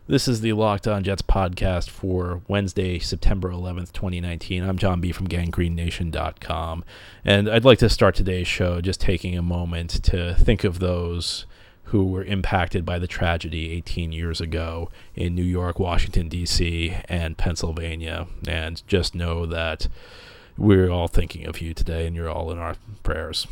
This is the Locked On Jets podcast for Wednesday, September 11th, 2019. I'm John B. from GangreneNation.com, and I'd like to start today's show just taking a moment to think of those who were impacted by the tragedy 18 years ago in New York, Washington, D.C., and Pennsylvania, and just know that we're all thinking of you today, and you're all in our prayers.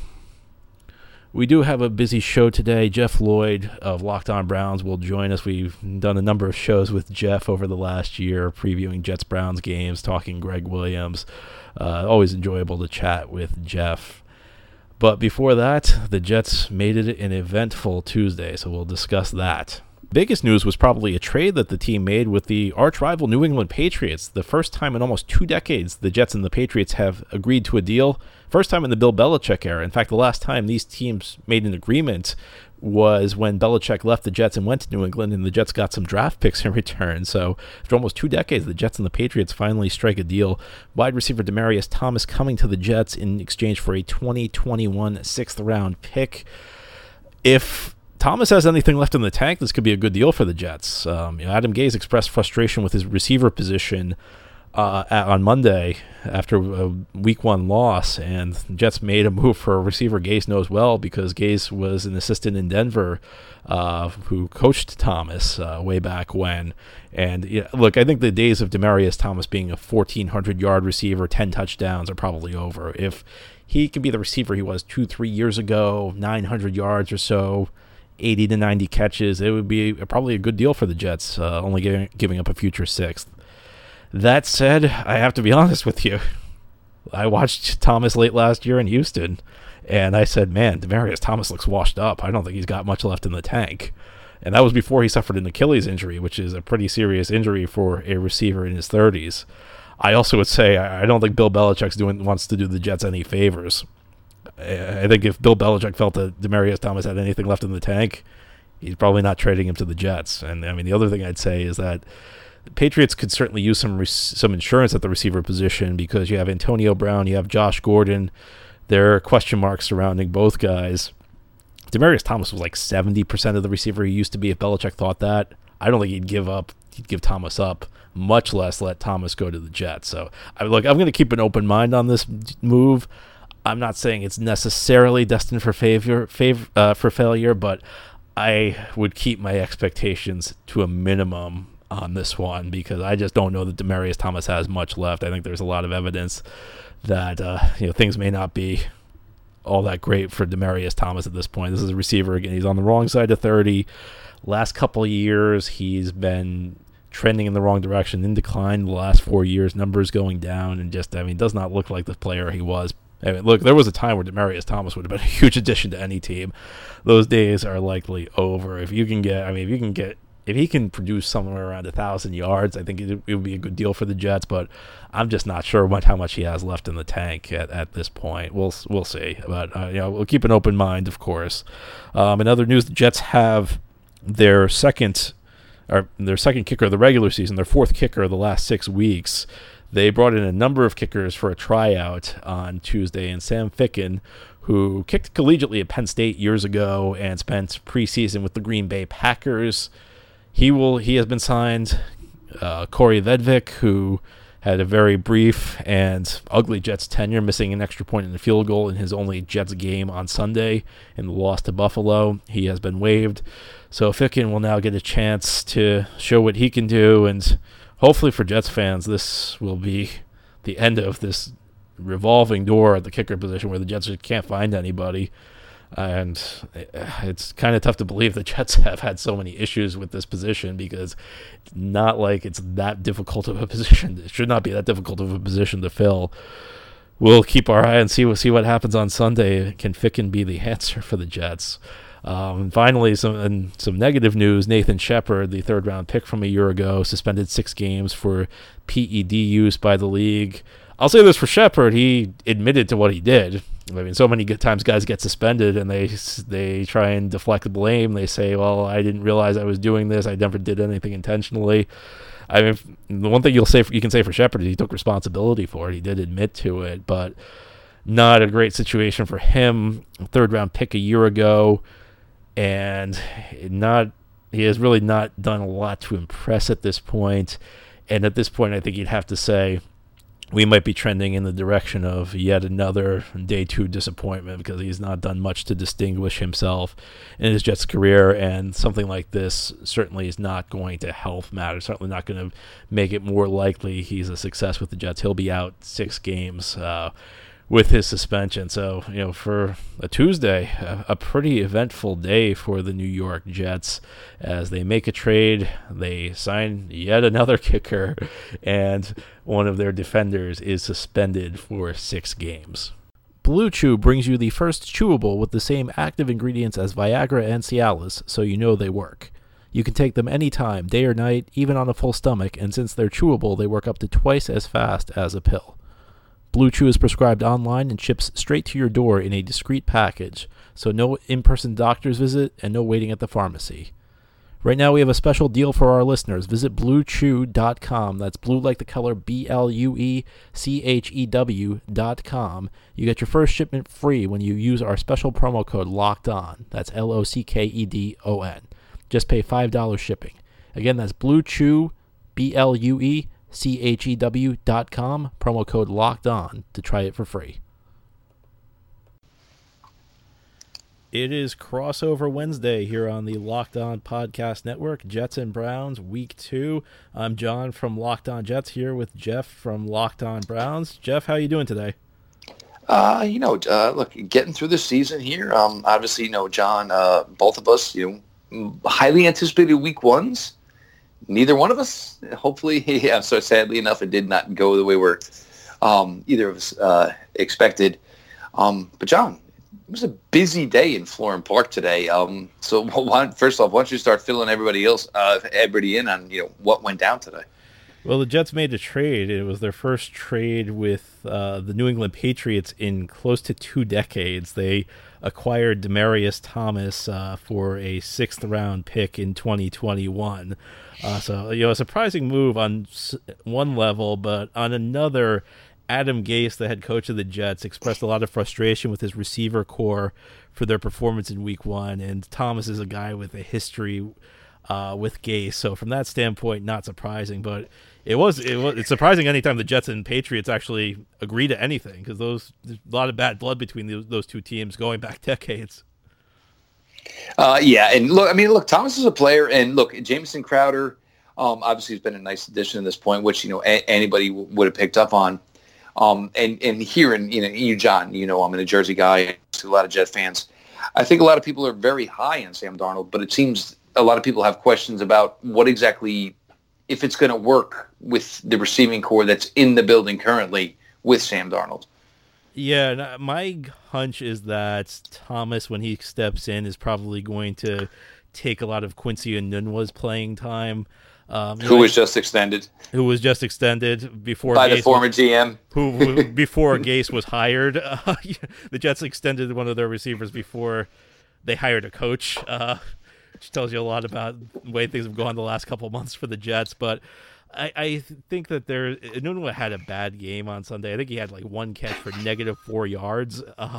We do have a busy show today. Jeff Lloyd of Locked On Browns will join us. We've done a number of shows with Jeff over the last year, previewing Jets-Browns games, talking Greg Williams. Always enjoyable to chat with Jeff. But before that, the Jets made it an eventful Tuesday, so we'll discuss that. Biggest news was probably a trade that the team made with the arch-rival New England Patriots. The first time in almost 2 decades the Jets and the Patriots have agreed to a deal. First time in the Bill Belichick era. In fact, the last time these teams made an agreement was when Belichick left the Jets and went to New England, and the Jets got some draft picks in return. So after almost 2 decades, the Jets and the Patriots finally strike a deal. Wide receiver Demaryius Thomas coming to the Jets in exchange for a 2021 6th-round pick. If Thomas has anything left in the tank, this could be a good deal for the Jets. Adam Gase expressed frustration with his receiver position on Monday after a Week 1 loss, and the Jets made a move for a receiver Gase knows well, because Gase was an assistant in Denver who coached Thomas way back when. And look, I think the days of Demaryius Thomas being a 1,400-yard receiver, 10 touchdowns are probably over. If he can be the receiver he was 2-3 years ago, 900 yards or so, 80 to 90 catches, it would be probably a good deal for the Jets, only giving up a future 6th. That said, I have to be honest with you. I watched Thomas late last year in Houston, and I said, man, Demaryius Thomas looks washed up. I don't think he's got much left in the tank. And that was before he suffered an Achilles injury, which is a pretty serious injury for a receiver in his 30s. I also would say I don't think Bill Belichick wants to do the Jets any favors. I think if Bill Belichick felt that Demaryius Thomas had anything left in the tank, he's probably not trading him to the Jets. And I mean, the other thing I'd say is that the Patriots could certainly use some insurance at the receiver position, because you have Antonio Brown, you have Josh Gordon. There are question marks surrounding both guys. Demaryius Thomas was like 70% of the receiver he used to be if Belichick thought that. I don't think he'd give Thomas up, much less let Thomas go to the Jets. So, I'm going to keep an open mind on this move. I'm not saying it's necessarily destined for failure, but I would keep my expectations to a minimum on this one, because I just don't know that Demaryius Thomas has much left. I think there's a lot of evidence that things may not be all that great for Demaryius Thomas at this point. This is a receiver, again, he's on the wrong side of 30. Last couple of years, he's been trending in the wrong direction, in decline the last 4 years, numbers going down, and does not look like the player he was. Look, there was a time where Demaryius Thomas would have been a huge addition to any team. Those days are likely over. If he can produce somewhere around 1,000 yards, I think it would be a good deal for the Jets, but I'm just not sure how much he has left in the tank at this point. We'll see. But we'll keep an open mind, of course. In other news, the Jets have their second kicker of the regular season, their 4th kicker of the last 6 weeks. They brought in a number of kickers for a tryout on Tuesday, and Sam Ficken, who kicked collegiately at Penn State years ago and spent preseason with the Green Bay Packers, he has been signed. Corey Vedvik, who had a very brief and ugly Jets tenure, missing an extra point in the field goal in his only Jets game on Sunday in the loss to Buffalo, he has been waived. So Ficken will now get a chance to show what he can do, and hopefully for Jets fans, this will be the end of this revolving door at the kicker position where the Jets just can't find anybody. And it's kind of tough to believe the Jets have had so many issues with this position, because it's not like it's that difficult of a position. It should not be that difficult of a position to fill. We'll keep our eye and see what happens on Sunday. Can Ficken be the answer for the Jets? And finally, some negative news. Nathan Shepard, the 3rd-round pick from a year ago, suspended 6 games for PED use by the league. I'll say this for Shepard, he admitted to what he did. So many good times guys get suspended and they try and deflect the blame. They say, well, I didn't realize I was doing this. I never did anything intentionally. The one thing you can say for Shepard is he took responsibility for it. He did admit to it, but not a great situation for him. 3rd-round pick a year ago, and not He has really not done a lot to impress at this point. And at this point, I think you'd have to say we might be trending in the direction of yet another day two disappointment, because he's not done much to distinguish himself in his Jets career, and something like this certainly is not going to help matter, certainly not going to make it more likely he's a success with the Jets. He'll be out 6 games with his suspension. So, for a Tuesday, a pretty eventful day for the New York Jets as they make a trade. They sign yet another kicker, and one of their defenders is suspended for 6 games. Blue Chew brings you the first chewable with the same active ingredients as Viagra and Cialis, so you know they work. You can take them anytime, day or night, even on a full stomach, and since they're chewable, they work up to twice as fast as a pill. Blue Chew is prescribed online and ships straight to your door in a discreet package, so no in-person doctor's visit and no waiting at the pharmacy. Right now we have a special deal for our listeners. Visit BlueChew.com. That's blue like the color BlueChew.com. You get your first shipment free when you use our special promo code LOCKEDON. That's LOCKEDON. Just pay $5 shipping. Again, that's BlueChew, BlueChew.com, promo code Locked On to try it for free. It is Crossover Wednesday here on the Locked On Podcast Network, Jets and Browns, Week 2. I'm John from Locked On Jets here with Jeff from Locked On Browns. Jeff, how are you doing today? Look, getting through the season here. Obviously, John, both of us, highly anticipated Week 1s. Neither one of us, hopefully, so sadly enough, it did not go the way either of us expected. But John, it was a busy day in Florham Park today. So first off, why don't you start filling everybody in on what went down today? Well, the Jets made a trade. It was their first trade with the New England Patriots in close to 2 decades. They acquired Demaryius Thomas for a 6th-round pick in 2021. So, a surprising move on one level, but on another, Adam Gase, the head coach of the Jets, expressed a lot of frustration with his receiver core for their performance in Week 1, and Thomas is a guy with a history with Gase. So from that standpoint, not surprising, but it's surprising anytime the Jets and Patriots actually agree to anything, because there's a lot of bad blood between those two teams going back decades. And look, Thomas is a player, and look, Jamison Crowder, obviously has been a nice addition at this point, which anybody would have picked up on. And hearing you, John, I'm a Jersey guy, to a lot of Jet fans. I think a lot of people are very high on Sam Darnold, but it seems a lot of people have questions about what exactly, if it's going to work with the receiving core that's in the building currently with Sam Darnold. Yeah, my hunch is that Thomas, when he steps in, is probably going to take a lot of Quincy Enunwa's playing time. Who was just extended before by Gase the former GM. Who before Gase was hired. The Jets extended one of their receivers before they hired a coach, which tells you a lot about the way things have gone the last couple of months for the Jets. But I think that Enunwa had a bad game on Sunday. I think he had like 1 catch for -4 yards.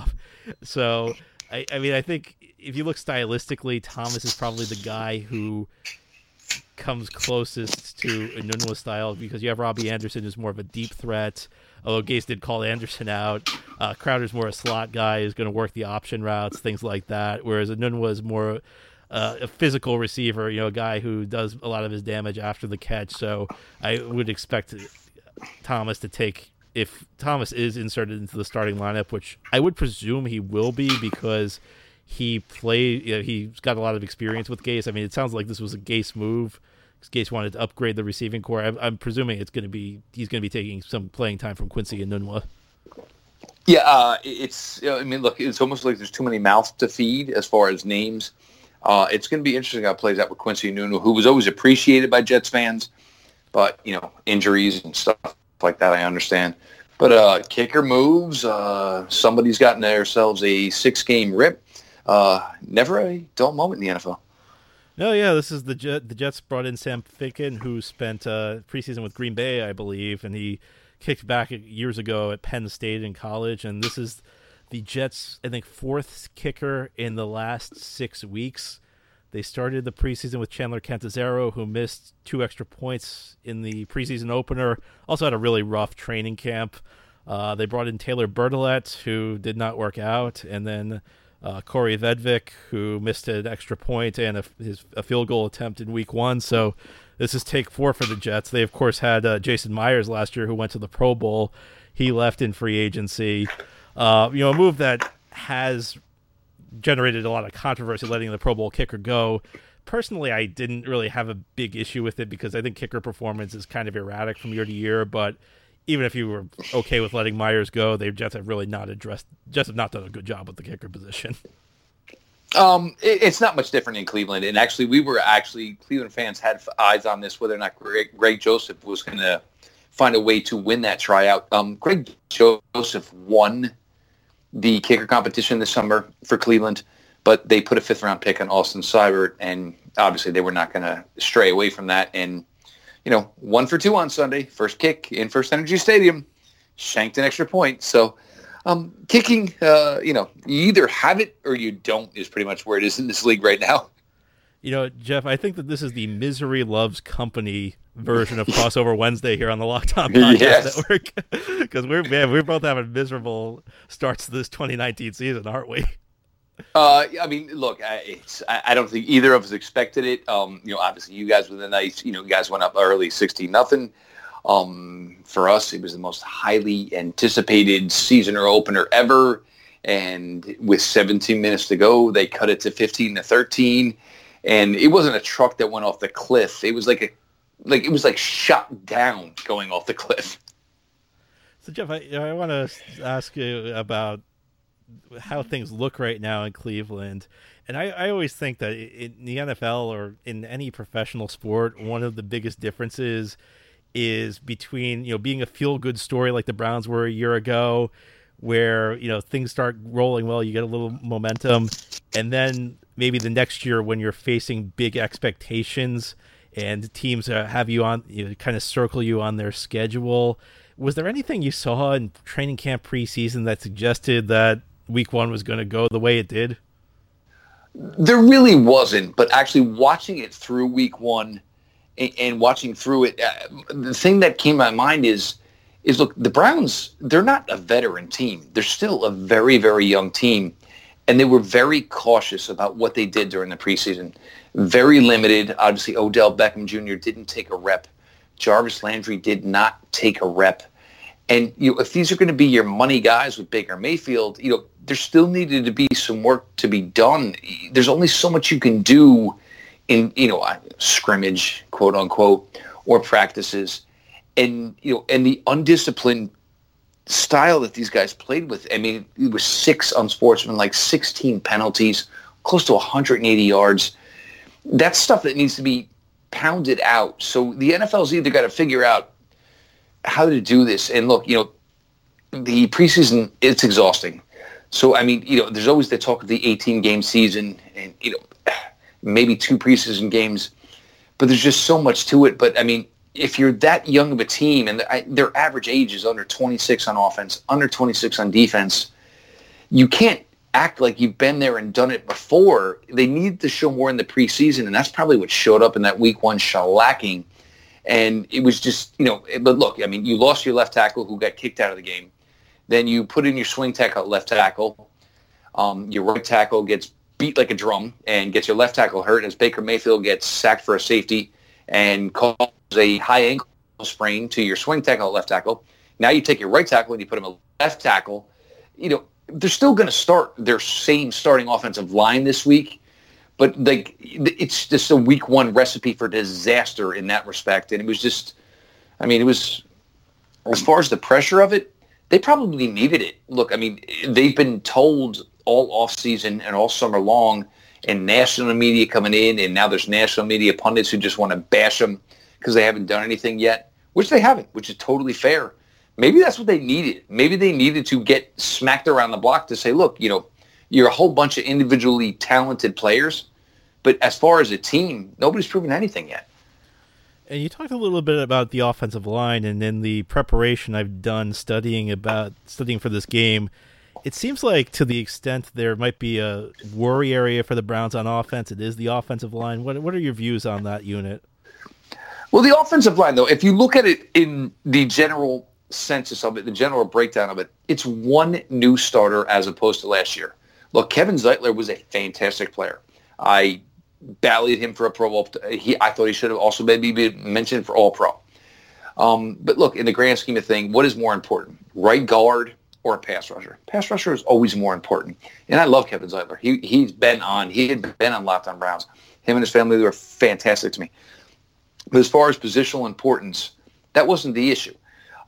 So I think if you look stylistically, Thomas is probably the guy who comes closest to Enunwa's style, because you have Robbie Anderson, who's more of a deep threat, although Gase did call Anderson out. Crowder's more a slot guy, who's going to work the option routes, things like that, whereas Enunwa is more a physical receiver, a guy who does a lot of his damage after the catch. So I would expect Thomas to take, if Thomas is inserted into the starting lineup, which I would presume he will be, because he's got a lot of experience with Gase. I mean, it sounds like this was a Gase move, because Gase wanted to upgrade the receiving core. I'm presuming he's going to be taking some playing time from Quincy Enunwa. Yeah, look, it's almost like there's too many mouths to feed as far as names. It's going to be interesting how it plays out with Quincy Enunwa, who was always appreciated by Jets fans, but injuries and stuff like that, I understand. But kicker moves. Somebody's gotten themselves a 6-game rip. Never a dull moment in the NFL. No, yeah, this is the Jets brought in Sam Ficken, who spent preseason with Green Bay, I believe, and he kicked back years ago at Penn State in college, and this is the Jets, I think, 4th kicker in the last 6 weeks. They started the preseason with Chandler Cantazzaro, who missed 2 extra points in the preseason opener. Also had a really rough training camp. They brought in Taylor Bertolet, who did not work out, and then Corey Vedvik, who missed an extra point and a field goal attempt in week 1. So this is take 4 for the Jets. They, of course, had Jason Myers last year, who went to the Pro Bowl. He left in free agency. A move that has generated a lot of controversy, letting the Pro Bowl kicker go. Personally, I didn't really have a big issue with it because I think kicker performance is kind of erratic from year to year. But even if you were okay with letting Myers go, they just have really not done a good job with the kicker position. It's not much different in Cleveland. And actually, Cleveland fans had eyes on this, whether or not Greg Joseph was going to find a way to win that tryout. Greg Joseph won the kicker competition this summer for Cleveland, but they put a 5th-round pick on Austin Seibert, and obviously they were not going to stray away from that. And, 1 for 2 on Sunday, first kick in First Energy Stadium, shanked an extra point. So kicking, you either have it or you don't is pretty much where it is in this league right now. Jeff, I think that this is the Misery Loves Company version of Crossover Wednesday here on the Locked On Podcast Network, because we're both having miserable starts to this 2019 season, aren't we? Look, I don't think either of us expected it. Obviously you guys were the nice, you guys went up early 16-0. For us, it was the most highly anticipated season opener ever. And with 17 minutes to go, they cut it to 15-13. And it wasn't a truck that went off the cliff. It was it was shot down going off the cliff. So Jeff, I want to ask you about how things look right now in Cleveland. And I always think that in the NFL or in any professional sport, one of the biggest differences is between, being a feel-good story like the Browns were a year ago, where, things start rolling well, you get a little momentum, and then maybe the next year when you're facing big expectations and teams have you on, kind of circle you on their schedule. Was there anything you saw in training camp preseason that suggested that week 1 was going to go the way it did? There really wasn't, but actually watching it through week 1 and watching through it, the thing that came to my mind is look, the Browns, they're not a veteran team. They're still a very, very young team. And they were very cautious about what they did during the preseason. Very limited. Obviously, Odell Beckham Jr. didn't take a rep. Jarvis Landry did not take a rep. And if these are going to be your money guys with Baker Mayfield, there still needed to be some work to be done. There's only so much you can do in scrimmage, quote unquote, or practices, and the undisciplined style that these guys played with. I mean, it was 6 unsportsmanlike, 16 penalties, close to 180 yards. That's stuff that needs to be pounded out. So the NFL's either got to figure out how to do this. And look, the preseason, it's exhausting. So, there's always the talk of the 18-game season and, maybe 2 preseason games, but there's just so much to it. But, if you're that young of a team and their average age is under 26 on offense, under 26 on defense, you can't act like you've been there and done it before. They need to show more in the preseason, and that's probably what showed up in that week 1 shellacking. And it was just, but look, you lost your left tackle who got kicked out of the game. Then you put in your swing tackle at left tackle. Your right tackle gets beat like a drum and gets your left tackle hurt as Baker Mayfield gets sacked for a safety and calls a high ankle sprain to your swing tackle at left tackle. Now you take your right tackle and you put him at left tackle. They're still going to start their same starting offensive line this week, but it's just a week 1 recipe for disaster in that respect. And it was just, it was, as far as the pressure of it, they probably needed it. Look, they've been told all offseason and all summer long, and national media coming in, and now there's national media pundits who just want to bash them because they haven't done anything yet, which they haven't, which is totally fair. Maybe that's what they needed. Maybe they needed to get smacked around the block to say, look, you're a whole bunch of individually talented players, but as far as a team, nobody's proven anything yet. And you talked a little bit about the offensive line, and in the preparation I've done studying for this game, It seems like to the extent there might be a worry area for the Browns on offense, it is the offensive line. What are your views on that unit? Well, the offensive line, though, if you look at it in the general census of it, the general breakdown of it, it's one new starter as opposed to last year. Look, Kevin Zeitler was a fantastic player. I ballied him for a Pro Bowl. I thought he should have also maybe been mentioned for All-Pro. But look, in the grand scheme of things, what is more important, right guard or a pass rusher? Pass rusher is always more important. And I love Kevin Zeitler. He had been on Locked On Browns. Him and his family, they were fantastic to me. But as far as positional importance, that wasn't the issue.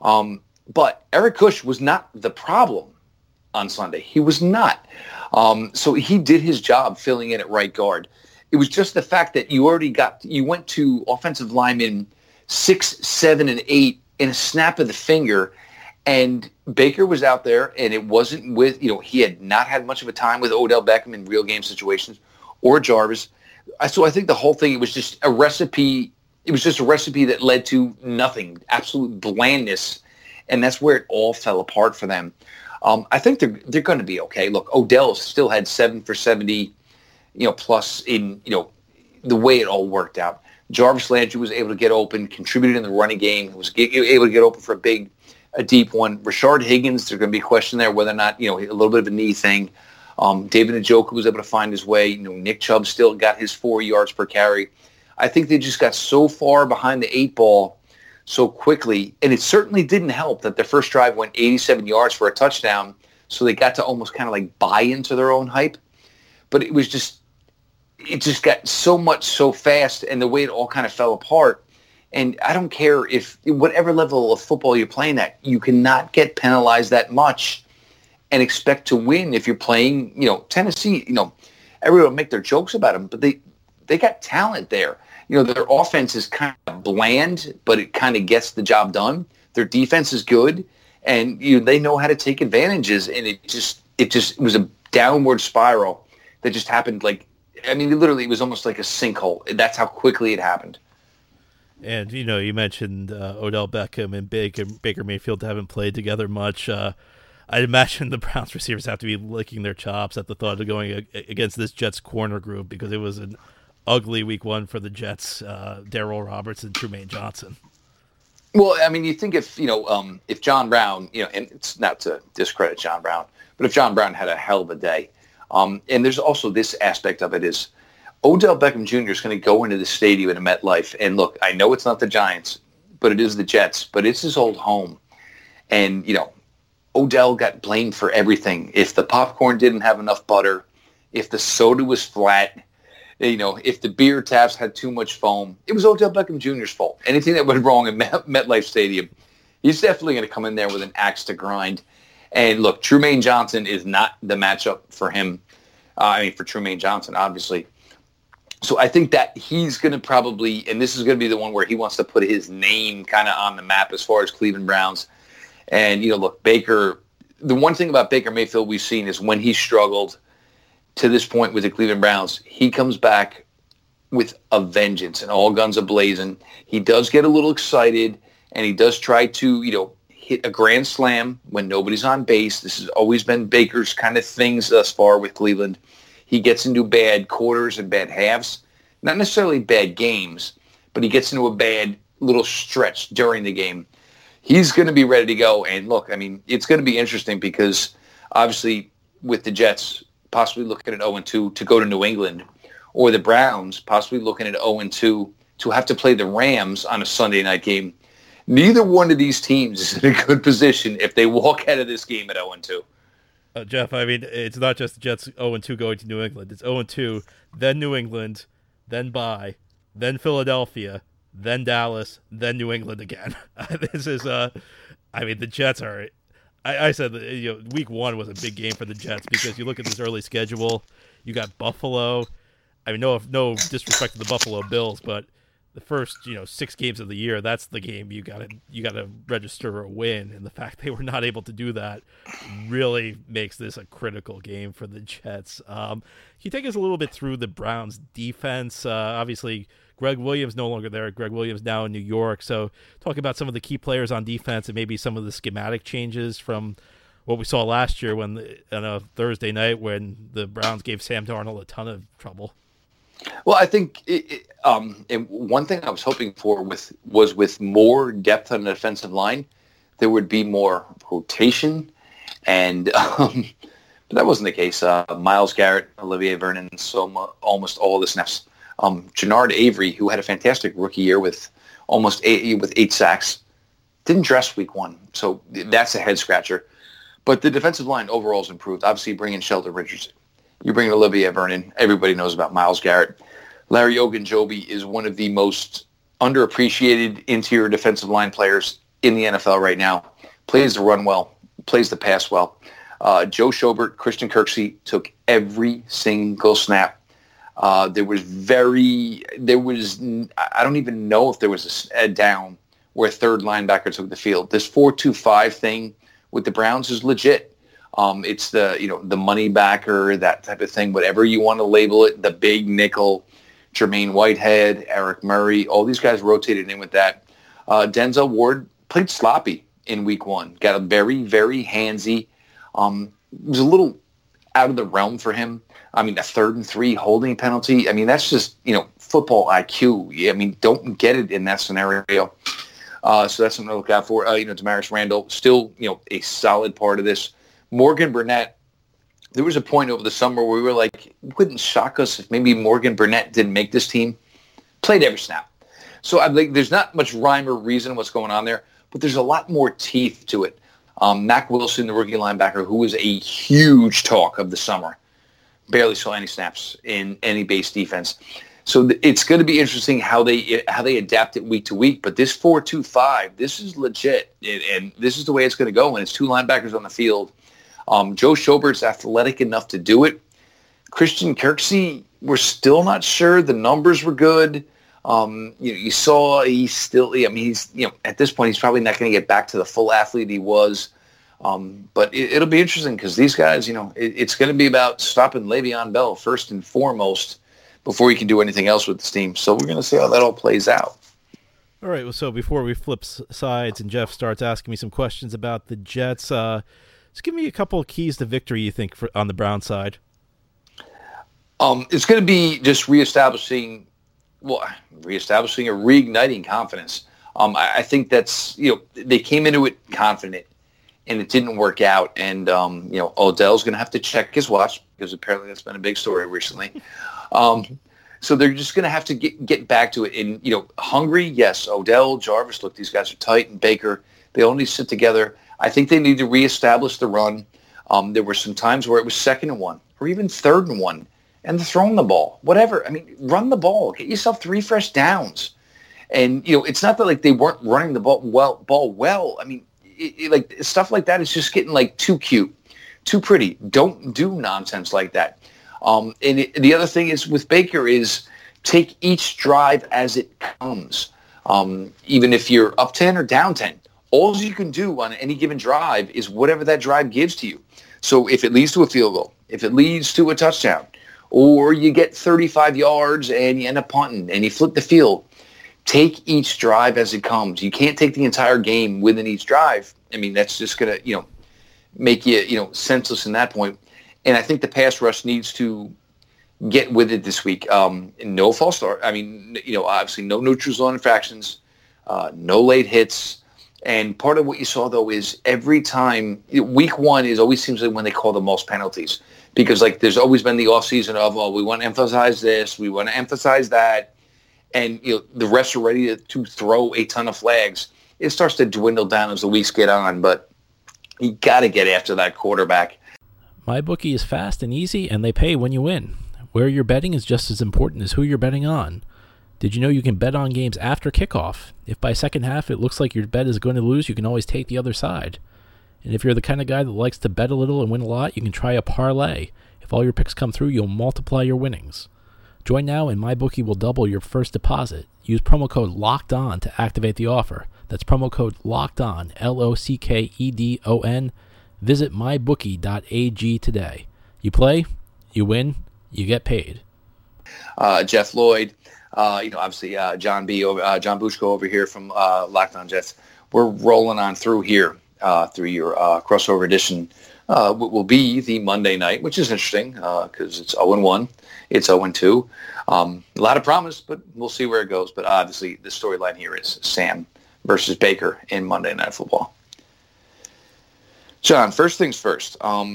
But Eric Kush was not the problem on Sunday. He was not. So he did his job filling in at right guard. It was just the fact that you went to offensive linemen 6, 7, and 8 in a snap of the finger, and Baker was out there, and it wasn't with, he had not had much of a time with Odell Beckham in real game situations or Jarvis. So I think the whole thing, it was just a recipe. It was just a recipe that led to nothing, absolute blandness, and that's where it all fell apart for them. I think they're going to be okay. Look, Odell still had 7 for 70, plus in, the way it all worked out. Jarvis Landry was able to get open, contributed in the running game, was able to get open for a deep one. Rashard Higgins, there's going to be a question there whether or not, a little bit of a knee thing. David Njoku was able to find his way. Nick Chubb still got his 4 yards per carry. I think they just got so far behind the 8 ball so quickly, and it certainly didn't help that their first drive went 87 yards for a touchdown, so they got to almost kind of like buy into their own hype. But it just got so much so fast, and the way it all kind of fell apart. And I don't care if whatever level of football you're playing at, you cannot get penalized that much and expect to win if you're playing, Tennessee. Everyone will make their jokes about them, but they got talent there. Their offense is kind of bland, but it kind of gets the job done. Their defense is good, and they know how to take advantages. And it was a downward spiral that just happened. Literally, it was almost like a sinkhole. That's how quickly it happened. And you mentioned Odell Beckham and Baker Mayfield haven't played together much. I'd imagine the Browns receivers have to be licking their chops at the thought of going against this Jets corner group, because it was an ugly week 1 for the Jets, Darryl Roberts and Trumaine Johnson. Well, you think if John Brown, and it's not to discredit John Brown, but if John Brown had a hell of a day, and there's also this aspect of it is Odell Beckham Jr. is going to go into the stadium in MetLife, and look, I know it's not the Giants, but it is the Jets, but it's his old home, and Odell got blamed for everything. If the popcorn didn't have enough butter, if the soda was flat, if the beer taps had too much foam, it was Odell Beckham Jr.'s fault. Anything that went wrong in MetLife Stadium, he's definitely going to come in there with an axe to grind. And look, Trumaine Johnson is not the matchup for him. For Trumaine Johnson, obviously. So I think that he's going to probably, and this is going to be the one where he wants to put his name kind of on the map as far as Cleveland Browns. And, look, Baker, the one thing about Baker Mayfield we've seen is when he struggled to this point with the Cleveland Browns, he comes back with a vengeance and all guns a-blazing. He does get a little excited, and he does try to, hit a grand slam when nobody's on base. This has always been Baker's kind of things thus far with Cleveland. He gets into bad quarters and bad halves, not necessarily bad games, but he gets into a bad little stretch during the game. He's going to be ready to go. And look, it's going to be interesting because obviously with the Jets possibly looking at 0-2 to go to New England, or the Browns possibly looking at 0-2 to have to play the Rams on a Sunday night game. Neither one of these teams is in a good position if they walk out of this game at 0-2. Jeff, it's not just the Jets 0-2 going to New England. It's 0-2, then New England, then bye, then Philadelphia, then Dallas, then New England again. This is, the Jets are. I said that, week 1 was a big game for the Jets because you look at this early schedule. You got Buffalo. No disrespect to the Buffalo Bills, but the first 6 games of the year, that's the game you gotta register a win, and the fact they were not able to do that really makes this a critical game for the Jets. Can you take us a little bit through the Browns defense? Obviously Greg Williams no longer there. Greg Williams now in New York. So talk about some of the key players on defense and maybe some of the schematic changes from what we saw last year on a Thursday night when the Browns gave Sam Darnold a ton of trouble. Well, I think and one thing I was hoping for was with more depth on the defensive line, there would be more rotation, and but that wasn't the case. Myles Garrett, Olivier Vernon, almost all the snaps. Jannard Avery, who had a fantastic rookie year with almost 8 sacks, didn't dress week 1, so that's a head scratcher. But the defensive line overall has improved. Obviously, you bring in Sheldon Richardson. You bring in Olivier Vernon. Everybody knows about Myles Garrett. Larry Ogunjobi is one of the most underappreciated interior defensive line players in the NFL right now. Plays the run well, plays the pass well. Joe Schobert, Christian Kirksey took every single snap. I don't even know if there was a down where a third linebacker took the field. This 4-2-5 thing with the Browns is legit. It's the money backer, that type of thing, whatever you want to label it, the big nickel, Jermaine Whitehead, Eric Murray, all these guys rotated in with that. Denzel Ward played sloppy in week 1, got a very, very handsy. It was a little out of the realm for him. I mean, a 3rd and 3 holding penalty. I mean, that's just, football IQ. I mean, don't get it in that scenario. So that's something to look out for. Damaris Randall, still, a solid part of this. Morgan Burnett, there was a point over the summer where we were like, it wouldn't shock us if maybe Morgan Burnett didn't make this team. Played every snap. So there's not much rhyme or reason what's going on there, but there's a lot more teeth to it. Mack Wilson, the rookie linebacker, who was a huge talk of the summer, barely saw any snaps in any base defense. So it's going to be interesting how they adapt it week to week. But this 4-2-5, this is legit, and this is the way it's going to go when it's 2 linebackers on the field. Joe Schobert's athletic enough to do it. Christian Kirksey, we're still not sure. The numbers were good. You saw he's still. He's at this point he's probably not going to get back to the full athlete he was. But it'll be interesting because these guys, it's going to be about stopping Le'Veon Bell first and foremost before you can do anything else with this team. So we're going to see how that all plays out. All right. Well, so before we flip sides and Jeff starts asking me some questions about the Jets, just give me a couple of keys to victory you think on the Brown side. It's going to be just reestablishing or reigniting confidence. I think that's, they came into it confident and it didn't work out. And, Odell's going to have to check his watch because apparently that's been a big story recently. So they're just going to have to get back to it. And, hungry, yes, Odell, Jarvis, look, these guys are tight, and Baker, they all need to sit together. I think they need to reestablish the run. There were some times where it was 2nd and 1 or even 3rd and 1. And throwing the ball, whatever. I mean, run the ball. Get yourself 3 fresh downs. And, it's not that, they weren't running the ball well. I mean, stuff like that is just getting, too cute, too pretty. Don't do nonsense like that. The other thing is with Baker is take each drive as it comes. Even if you're up 10 or down 10, all you can do on any given drive is whatever that drive gives to you. So if it leads to a field goal, if it leads to a touchdown, or you get 35 yards and you end up punting and you flip the field, take each drive as it comes. You can't take the entire game within each drive. I mean, that's just going to, make you, senseless in that point. And I think the pass rush needs to get with it this week. No false start. I mean, obviously no neutral zone infractions, no late hits. And part of what you saw, though, is every time week 1 always seems like when they call the most penalties. Because, there's always been the offseason of, we want to emphasize this, we want to emphasize that. And, the refs are ready to throw a ton of flags. It starts to dwindle down as the weeks get on, but you got to get after that quarterback. MyBookie is fast and easy, and they pay when you win. Where you're betting is just as important as who you're betting on. Did you know you can bet on games after kickoff? If by second half it looks like your bet is going to lose, you can always take the other side. And if you're the kind of guy that likes to bet a little and win a lot, you can try a parlay. If all your picks come through, you'll multiply your winnings. Join now and MyBookie will double your first deposit. Use promo code LOCKEDON to activate the offer. That's promo code LOCKEDON, LOCKEDON. Visit mybookie.ag today. You play, you win, you get paid. Jeff Lloyd, obviously John Bushko over here from Locked On Jets. We're rolling on through here. through your crossover edition will be the Monday night, which is interesting because it's 0-1. It's 0-2. A lot of promise, but we'll see where it goes. But obviously, the storyline here is Sam versus Baker in Monday Night Football. John, first things first.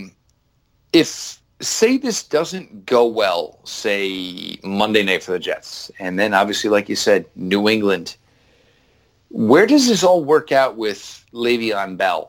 If, say, this doesn't go well, say, Monday night for the Jets, and then obviously, like you said, New England, where does this all work out with Le'Veon Bell?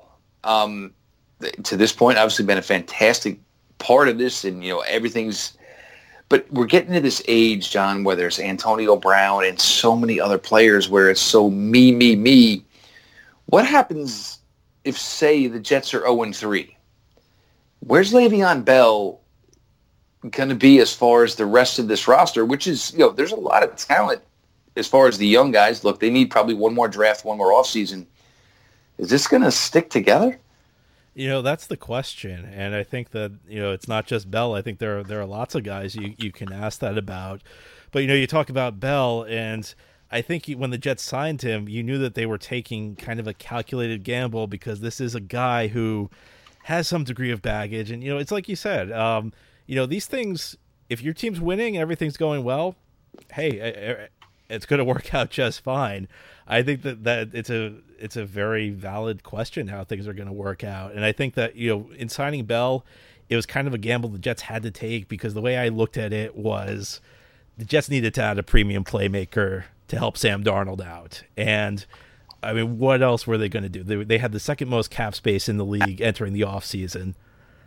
To this point, obviously been a fantastic part of this, and, everything's... But we're getting to this age, John, where there's Antonio Brown and so many other players where it's so me. What happens if, say, the Jets are 0-3? Where's Le'Veon Bell going to be as far as the rest of this roster, which is, there's a lot of talent as far as the young guys. Look, they need probably one more draft, one more offseason. Is this going to stick together? That's the question, and I think that it's not just Bell. I think there are lots of guys you can ask that about, but you talk about Bell, and I think when the Jets signed him, you knew that they were taking kind of a calculated gamble because this is a guy who has some degree of baggage, and it's like you said, these things. If your team's winning, everything's going well. Hey, it's going to work out just fine. I think that it's a very valid question how things are going to work out. And I think that, in signing Bell, it was kind of a gamble the Jets had to take because the way I looked at it was the Jets needed to add a premium playmaker to help Sam Darnold out. And, I mean, what else were they going to do? They had the second most cap space in the league entering the offseason.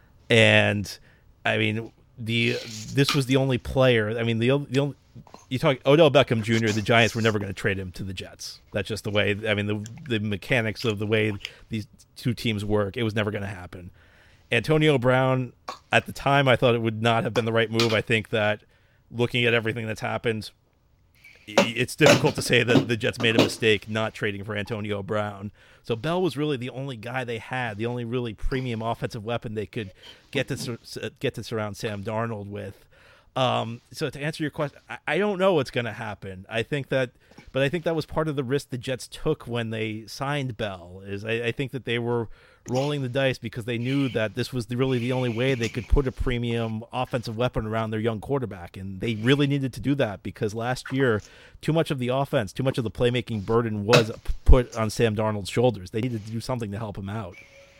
And, I mean, this was the only player. I mean, the only... You talk Odell Beckham Jr., the Giants were never going to trade him to the Jets. That's just the way, I mean, the mechanics of the way these two teams work, it was never going to happen. Antonio Brown, at the time, I thought it would not have been the right move. I think that looking at everything that's happened, it's difficult to say that the Jets made a mistake not trading for Antonio Brown. So Bell was really the only guy they had, the only really premium offensive weapon they could get to surround Sam Darnold with. So to answer your question, I don't know what's going to happen. I think that was part of the risk the Jets took when they signed Bell. I think that they were rolling the dice because they knew that this was really the only way they could put a premium offensive weapon around their young quarterback, and they really needed to do that because last year, too much of the offense, too much of the playmaking burden was put on Sam Darnold's shoulders. They needed to do something to help him out.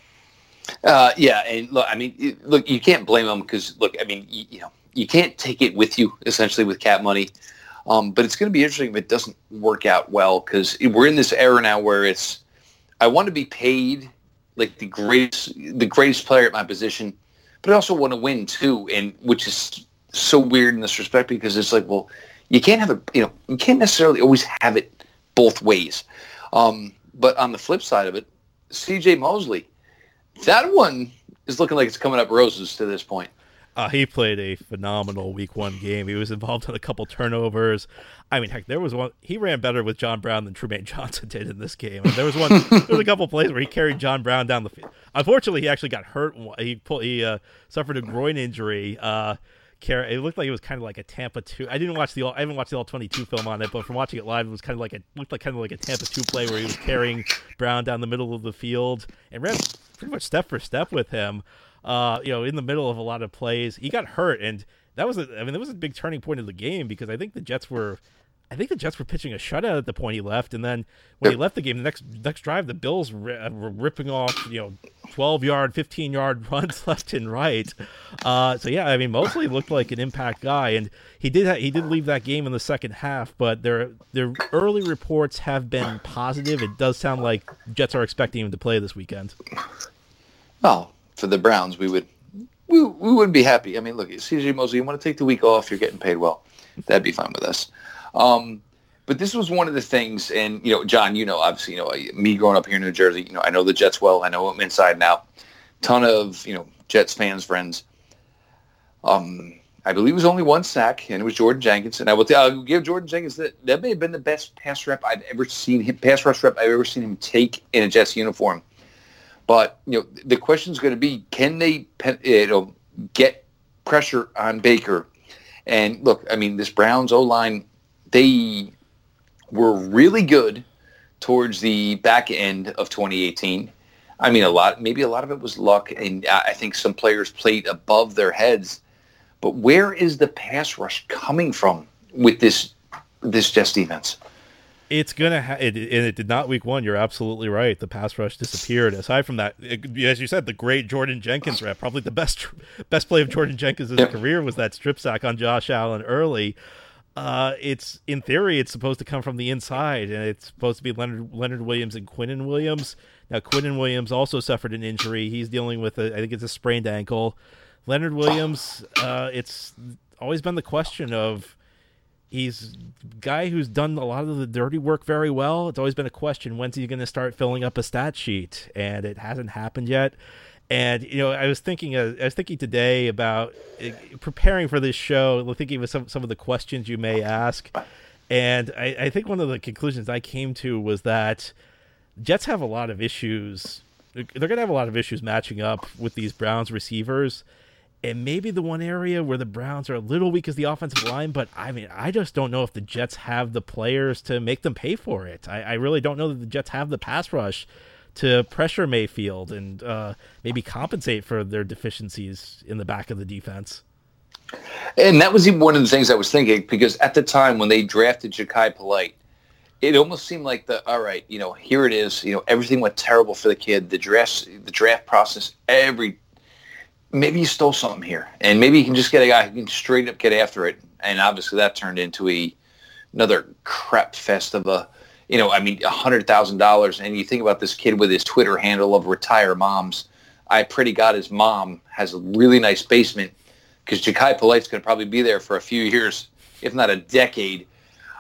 Yeah, and look, I mean, you can't blame them because, look, I mean, you can't take it with you, essentially, with cap money. But it's going to be interesting if it doesn't work out well because we're in this era now where I want to be paid like the greatest player at my position, but I also want to win too, and which is so weird in this respect because it's like, well, you can't have you can't necessarily always have it both ways. But on the flip side of it, C.J. Mosley, that one is looking like it's coming up roses to this point. He played a phenomenal Week 1 game. He was involved in a couple turnovers. I mean, heck, there was one. He ran better with John Brown than Trumaine Johnson did in this game. And there was a couple plays where he carried John Brown down the field. Unfortunately, he actually got hurt. He suffered a groin injury. It looked like it was kind of like a Tampa 2. I haven't watched the all 22 film on it, but from watching it live, it was looked like a Tampa 2 play where he was carrying Brown down the middle of the field and ran pretty much step for step with him. In the middle of a lot of plays, he got hurt, and that was a big turning point of the game because I think the Jets were pitching a shutout at the point he left, and then when he left the game, the next drive, the Bills were ripping off 12-yard, 15-yard runs left and right. So yeah, I mean, Mosley looked like an impact guy, and he did leave that game in the second half, but their early reports have been positive. It does sound like Jets are expecting him to play this weekend. Oh. For the Browns, we wouldn't be happy. I mean, look, C.J. Mosley, you want to take the week off, you're getting paid well. That'd be fine with us. But this was one of the things, and, John, obviously, me growing up here in New Jersey, I know the Jets well. I know I'm inside now. Ton of, Jets fans, friends. I believe it was only one sack, and it was Jordan Jenkins. And I'll give Jordan Jenkins that may have been the best pass rush rep I've ever seen him take in a Jets uniform. But, the question is going to be, can they, get pressure on Baker? And look, I mean, this Browns O-line, they were really good towards the back end of 2018. I mean, maybe a lot of it was luck, and I think some players played above their heads. But where is the pass rush coming from with this Jets defense? It's gonna, and it did not week one. You're absolutely right. The pass rush disappeared. Aside from that, as you said, the great Jordan Jenkins rep, probably the best play of Jordan Jenkins' career was that strip sack on Josh Allen early. It's in theory, it's supposed to come from the inside, and it's supposed to be Leonard Williams and Quinnen Williams. Now, Quinnen Williams also suffered an injury. He's dealing with I think it's a sprained ankle. Leonard Williams, it's always been the question of. He's a guy who's done a lot of the dirty work very well. It's always been a question, when's he going to start filling up a stat sheet? And it hasn't happened yet. And, I was thinking today about preparing for this show, thinking of some of the questions you may ask. And I think one of the conclusions I came to was that Jets have a lot of issues. They're going to have a lot of issues matching up with these Browns receivers. And maybe the one area where the Browns are a little weak is the offensive line, but I just don't know if the Jets have the players to make them pay for it. I really don't know that the Jets have the pass rush to pressure Mayfield and maybe compensate for their deficiencies in the back of the defense. And that was even one of the things I was thinking, because at the time when they drafted Jachai Polite, it almost seemed like all right, here it is, everything went terrible for the kid, the draft process, maybe you stole something here, and maybe you can just get a guy who can straight up get after it. And obviously that turned into another crap fest of $100,000. And you think about this kid with his Twitter handle of retire moms. I pray to God his mom has a really nice basement, because Jachai Polite's going to probably be there for a few years, if not a decade.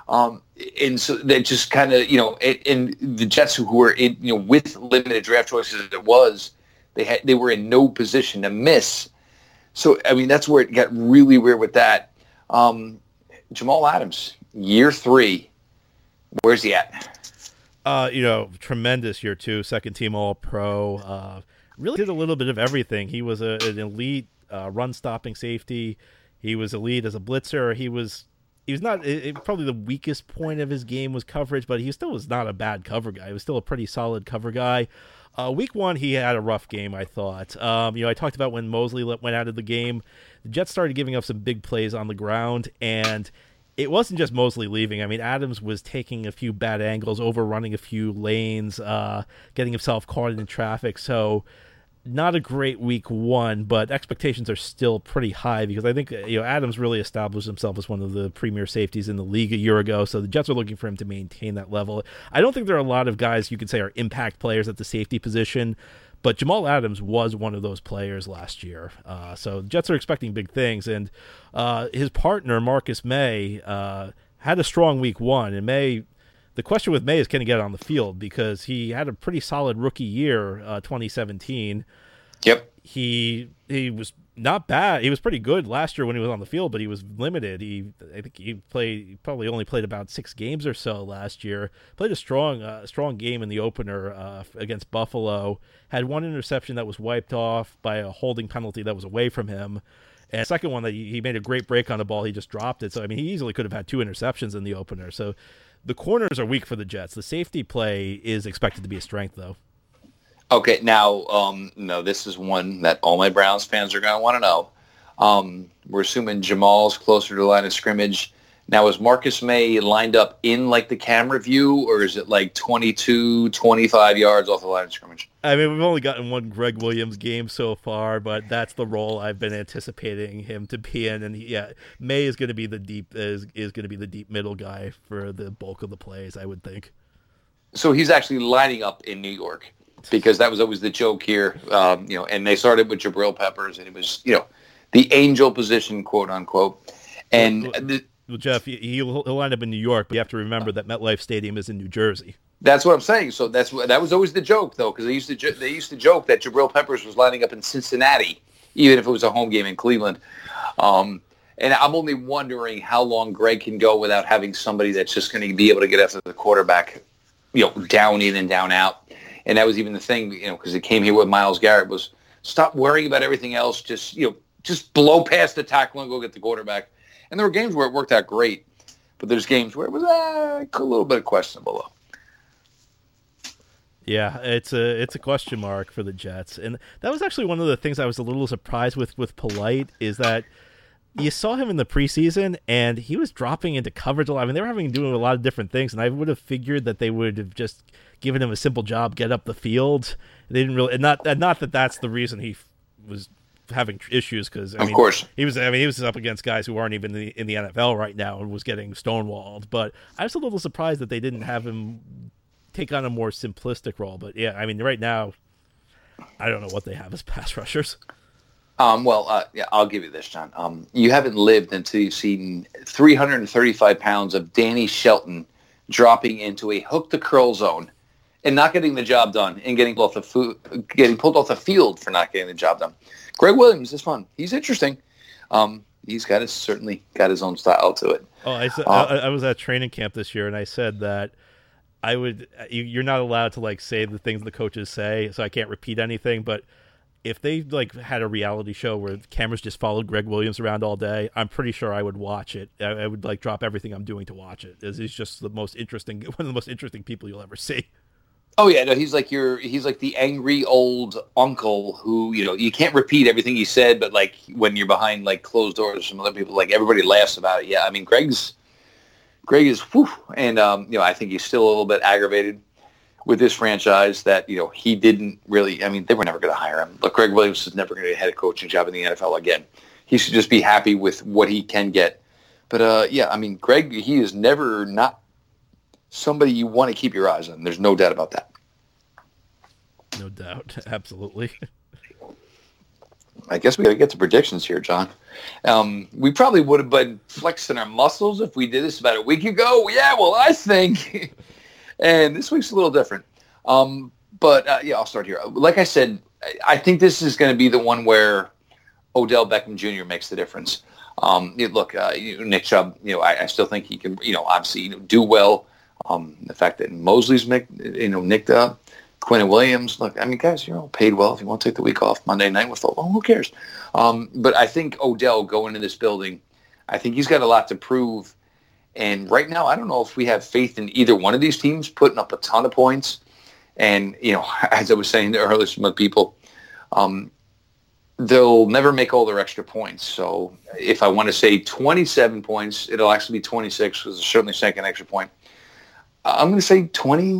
And so they just kind of, and the Jets who were in, with limited draft choices as it was, they were in no position to miss. So, that's where it got really weird with that. Jamal Adams, year 3, where's he at? Tremendous year 2, second team All-Pro. Really did a little bit of everything. He was an elite run-stopping safety. He was elite as a blitzer. He was not probably the weakest point of his game was coverage, but he still was not a bad cover guy. He was still a pretty solid cover guy. Week 1, he had a rough game, I thought. I talked about when Mosley went out of the game. The Jets started giving up some big plays on the ground, and it wasn't just Mosley leaving. Adams was taking a few bad angles, overrunning a few lanes, getting himself caught in traffic. So not a great week 1, but expectations are still pretty high, because I think Adams really established himself as one of the premier safeties in the league a year ago, so the Jets are looking for him to maintain that level. I don't think there are a lot of guys you could say are impact players at the safety position, but Jamal Adams was one of those players last year. So the Jets are expecting big things, and his partner, Marcus May, had a strong week 1, and the question with May is, can he get on the field? Because he had a pretty solid rookie year, 2017. Yep. He was not bad. He was pretty good last year when he was on the field, but he was limited. I think he probably only played about 6 games or so last year. Played a strong game in the opener against Buffalo. Had one interception that was wiped off by a holding penalty that was away from him. And the second one that he made a great break on the ball, he just dropped it. So, he easily could have had 2 interceptions in the opener. So the corners are weak for the Jets. The safety play is expected to be a strength, though. Okay, now, no, this is one that all my Browns fans are going to want to know. We're assuming Jamal's closer to the line of scrimmage. Now, is Marcus May lined up in, the camera view, or is it, 22, 25 yards off the line of scrimmage? We've only gotten one Greg Williams game so far, but that's the role I've been anticipating him to be in. And, May is going to be the deep middle guy for the bulk of the plays, I would think. So he's actually lining up in New York, because that was always the joke here, and they started with Jabril Peppers, and it was, the angel position, quote unquote. And well, Jeff, he'll line up in New York, but you have to remember that MetLife Stadium is in New Jersey. That's what I'm saying. So that was always the joke, though, because they used to joke that Jabril Peppers was lining up in Cincinnati, even if it was a home game in Cleveland. And I'm only wondering how long Greg can go without having somebody that's just going to be able to get after the quarterback, down in and down out. And that was even the thing, because it came here with Myles Garrett, was stop worrying about everything else. Just blow past the tackle and go get the quarterback. And there were games where it worked out great, but there's games where it was a little bit questionable, though. Yeah, it's a question mark for the Jets, and that was actually one of the things I was a little surprised with Polite is that you saw him in the preseason and he was dropping into coverage a lot. I mean, they were having to do a lot of different things, and I would have figured that they would have just given him a simple job, get up the field. They didn't really, and not that that's the reason he was having issues because of course he was up against guys who aren't even in the NFL right now and was getting stonewalled. But I was a little surprised that they didn't have him take on a more simplistic role. But yeah, I mean, right now, I don't know what they have as pass rushers. Yeah, I'll give you this, John. You haven't lived until you've seen 335 pounds of Danny Shelton dropping into a hook to curl zone and not getting the job done and getting pulled off the field for not getting the job done. Greg Williams is fun. He's interesting. He's certainly got his own style to it. Oh, I was at training camp this year, and I said that you're not allowed to say the things the coaches say, so I can't repeat anything. But if they had a reality show where cameras just followed Greg Williams around all day, I'm pretty sure I would watch it. I would drop everything I'm doing to watch it. He's just one of the most interesting people you'll ever see. Oh yeah, no, he's like the angry old uncle who, you can't repeat everything he said, but when you're behind closed doors, some other people, everybody laughs about it. Yeah, I mean, Greg is whew, and I think he's still a little bit aggravated with this franchise that he didn't really. I mean, they were never going to hire him. Look, Greg Williams is never going to get a head coaching job in the NFL again. He should just be happy with what he can get. But yeah, I mean, Greg, he is never not somebody you want to keep your eyes on. There's no doubt about that. No doubt. Absolutely. I guess we got to get to predictions here, John. We probably would have been flexing our muscles if we did this about a week ago. Yeah, well, I think. And this week's a little different. But yeah, I'll start here. Like I said, I think this is going to be the one where Odell Beckham Jr. makes the difference. Look, Nick Chubb, I still think he can, obviously, do well. The fact that Mosley's nicked up. Quinn Williams, look, I mean, guys, you're all paid well. If you want to take the week off Monday night with football, who cares? But I think Odell going into this building, I think he's got a lot to prove. And right now, I don't know if we have faith in either one of these teams putting up a ton of points. And, as I was saying earlier to some people, they'll never make all their extra points. So if I want to say 27 points, it'll actually be 26 because it's certainly second extra point. I'm going to say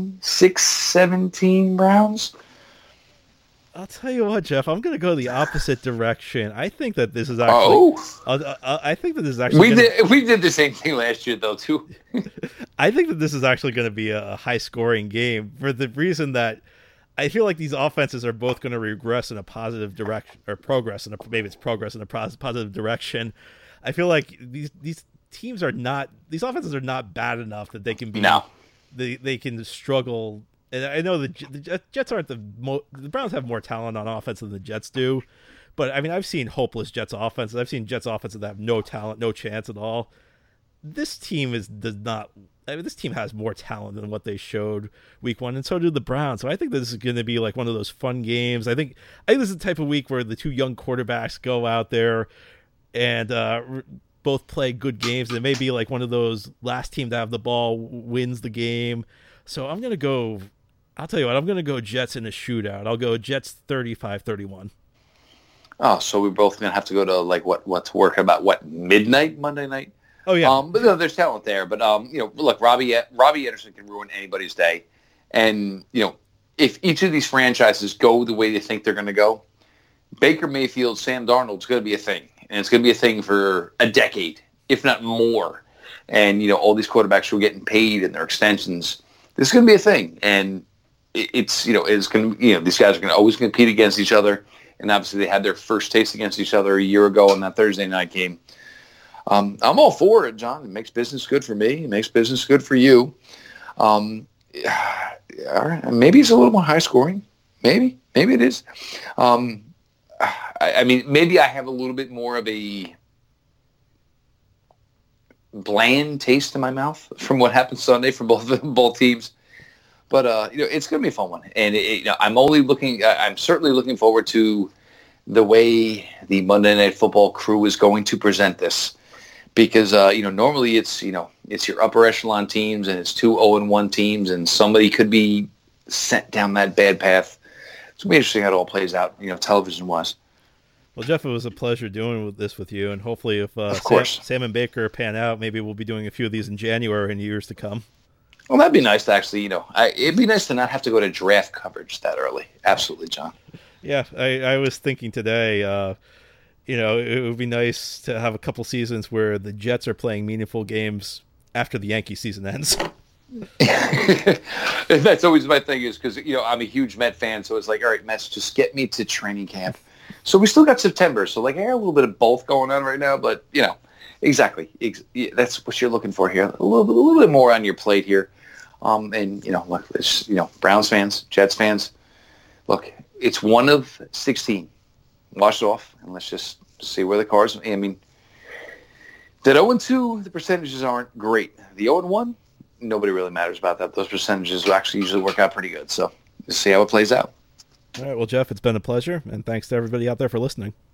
26-17 Browns. I'll tell you what, Jeff. I'm going to go the opposite direction. I think that this is actually. I think that this is actually. We did the same thing last year, though, too. I think that this is actually going to be a high-scoring game for the reason that I feel like these offenses are both going to regress in a positive direction, or progress in a positive direction. I feel like these teams are not. These offenses are not bad enough that they can be. No. They can struggle. And I know the Jets aren't the Browns have more talent on offense than the Jets do, but I mean I've seen hopeless Jets offenses. I've seen Jets offenses that have no talent, no chance at all. This team this team has more talent than what they showed week one, and so do the Browns. So I think this is going to be one of those fun games. I think this is the type of week where the two young quarterbacks go out there and both play good games. It may be one of those last team to have the ball wins the game. So I'm going to go. I'll tell you what, I'm going to go Jets in a shootout. I'll go Jets 35-31. Oh, so we're both going to have to go to what's work about midnight Monday night? Oh yeah. But there's talent there. But look, Robbie Anderson can ruin anybody's day. And if each of these franchises go the way they think they're going to go, Baker Mayfield, Sam Darnold's going to be a thing, and it's going to be a thing for a decade, if not more. And all these quarterbacks who are getting paid and their extensions, this is going to be a thing. And it's going to these guys are going to always compete against each other. And obviously they had their first taste against each other a year ago in that Thursday night game. I'm all for it, John. It makes business good for me. It makes business good for you. All right. Maybe it's a little more high scoring. Maybe it is. I mean, maybe I have a little bit more of a bland taste in my mouth from what happened Sunday for both teams. But it's going to be a fun one, and I'm certainly looking forward to the way the Monday Night Football crew is going to present this, because normally it's your upper echelon teams and it's 2 0-1 teams, and somebody could be sent down that bad path. It's going to be interesting how it all plays out, television-wise. Well, Jeff, it was a pleasure doing this with you, and hopefully if Sam and Baker pan out, maybe we'll be doing a few of these in January in years to come. Well, that'd be nice to actually, it'd be nice to not have to go to draft coverage that early. Absolutely, John. Yeah, I was thinking today, it would be nice to have a couple seasons where the Jets are playing meaningful games after the Yankee season ends. That's always my thing is because, I'm a huge Met fan, so it's like, all right, Mets, just get me to training camp. So we still got September, so I got a little bit of both going on right now, but, exactly. That's what you're looking for here. A little bit more on your plate here. And, look, it's, Browns fans, Jets fans, look, it's one of 16. Wash it off, and let's just see where the Cards. I mean, the 0-2, the percentages aren't great. The 0-1, nobody really matters about that. Those percentages will actually usually work out pretty good. So, let's see how it plays out. All right, well, Jeff, it's been a pleasure, and thanks to everybody out there for listening.